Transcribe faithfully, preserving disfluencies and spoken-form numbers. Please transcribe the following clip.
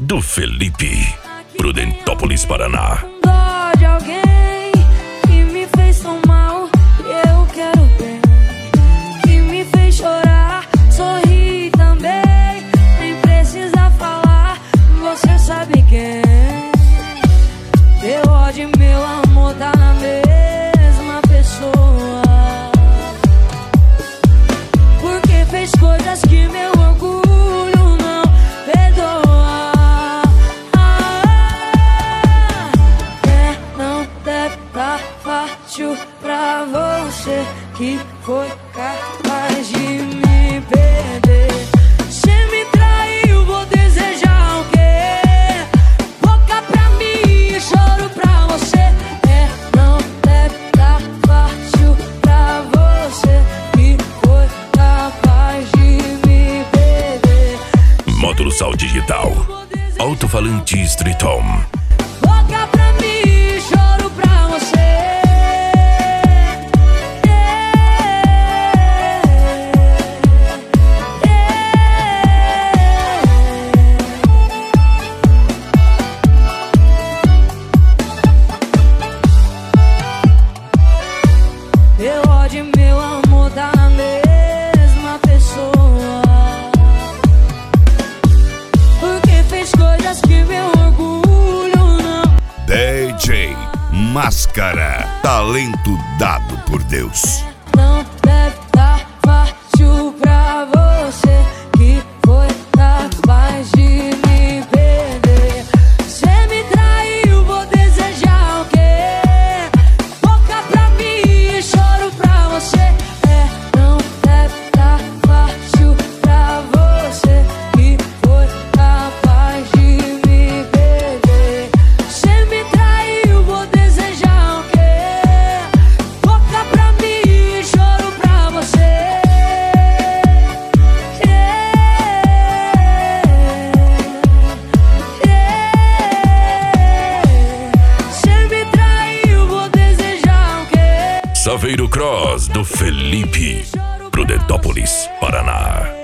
do Felipe, Prudentópolis, Paraná. Dó de alguém que me fez tão mal, e eu quero bem, que me fez chorar, sorrir também, nem precisa falar, você sabe quem. Meu ódio e meu amor tá na mesma pessoa, porque fez coisas que meu orgulho não perdoa. É, não deve tá fácil pra você que foi capaz de me perder. Você me traiu, vou desejar o quê? Boca pra mim, choro pra você. É, não deve tá fácil pra você que foi capaz de me perder. Módulo Sal Digital, alto-falante Street Home. Boca pra mim, choro pra você. Meu ódio e meu amor tá na mesma pessoa, porque fez coisas que meu orgulho não. D J Máscara, talento dado por Deus. Não deve tá fácil pra você que foi capaz de me perder. Você me traiu, vou desejar o quê? Boca pra mim, choro pra você. É, não deve tá fácil pra você que foi capaz de me perder. Você me traiu, vou desejar o quê? Boca pra mim, choro pra você. Você me traiu, vou desejar o quê? Saveiro Cross do Felipe, Prudentópolis, Paraná.